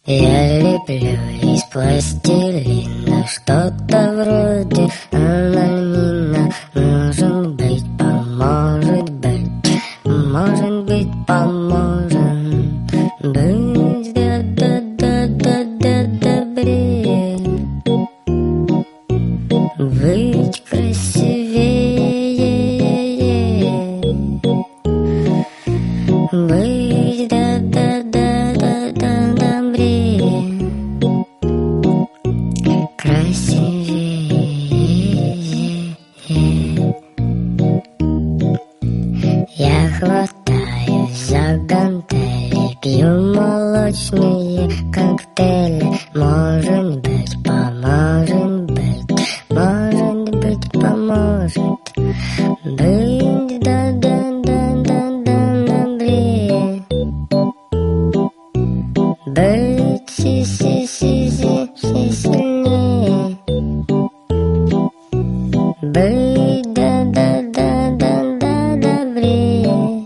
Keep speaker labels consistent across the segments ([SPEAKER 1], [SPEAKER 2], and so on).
[SPEAKER 1] Я леплю из пластилина что-то вроде анальмина. Может быть, поможет быть, может быть, поможет быть добрее, быть красивее, быть добрее, красивее. Я хватаю за гантели, пью молочные коктейли. Может быть, поможет быть, может быть, поможет быть добрее, быть сильнее, быть добрее,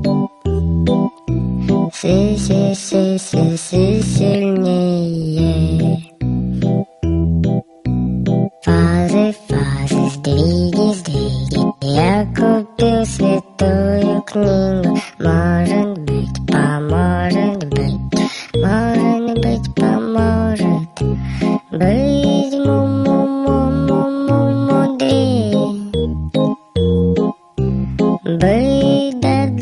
[SPEAKER 1] сильнее. Фазы, сдвиги. Я купил святую книгу. Может быть, поможет быть, может быть, поможет быть мудрее, быть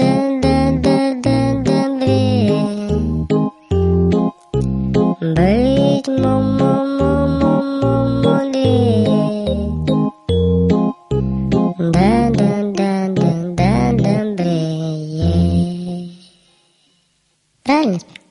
[SPEAKER 1] добрее, быть мудрее, добрее. Правильно?